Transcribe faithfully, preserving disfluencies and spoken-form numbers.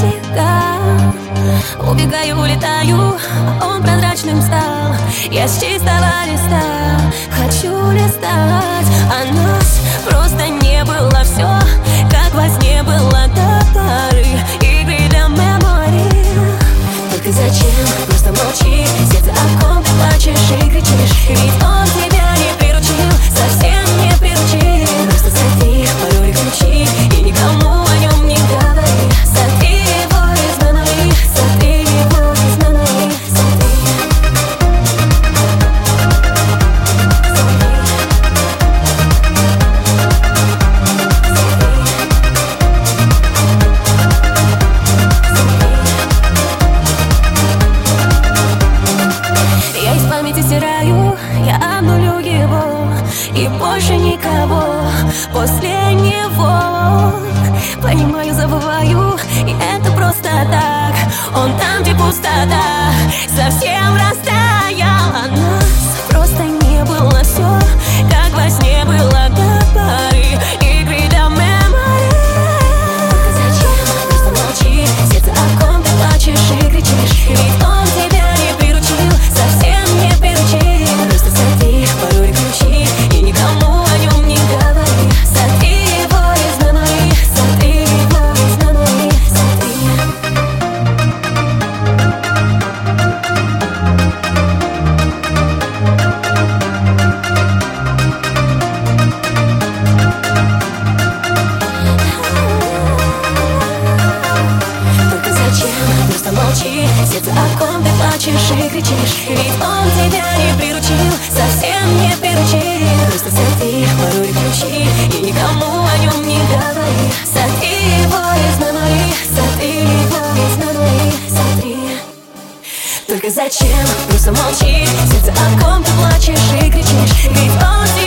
берега. Убегаю, улетаю, он прозрачным стал. Я с чистого листа хочу листать. А нас просто не было, все как во сне было до поры игры до мемори. Только зачем? Просто молчи, сердце о ком ты плачешь и кричишь. Ведь он тебя не приручил, совсем не приручил. Просто сотри пароль и ключи и никому о нем не говори. Сотри его из мемори, сотри его из мемори, сотри. Я из памяти стираю, я обнулю его, и больше никого после него. Понимаю, забываю, и это просто так. Он там, где пустота, совсем растаял. А нас просто не было, все как во сне было до поры игры до мемори. Только зачем? Просто молчи, сердце о ком ты плачешь и кричишь. Ведь он тебя не приручил, совсем не приручил. Просто сотри пароль и ключи и никому о нем не говори. Сотри его из мемори, сотри его из мемори, сотри. Только зачем? Просто молчи, сердце о ком ты плачешь и кричишь. Ведь он тебя не приручил, совсем не приручил. Просто сотри пароль и ключи и никому о нем не говори. Сотри его из мемори, сотри его из мемори, сотри. Только зачем? Просто молчи, сердце о ком ты плачешь и кричишь. Ведь он тебя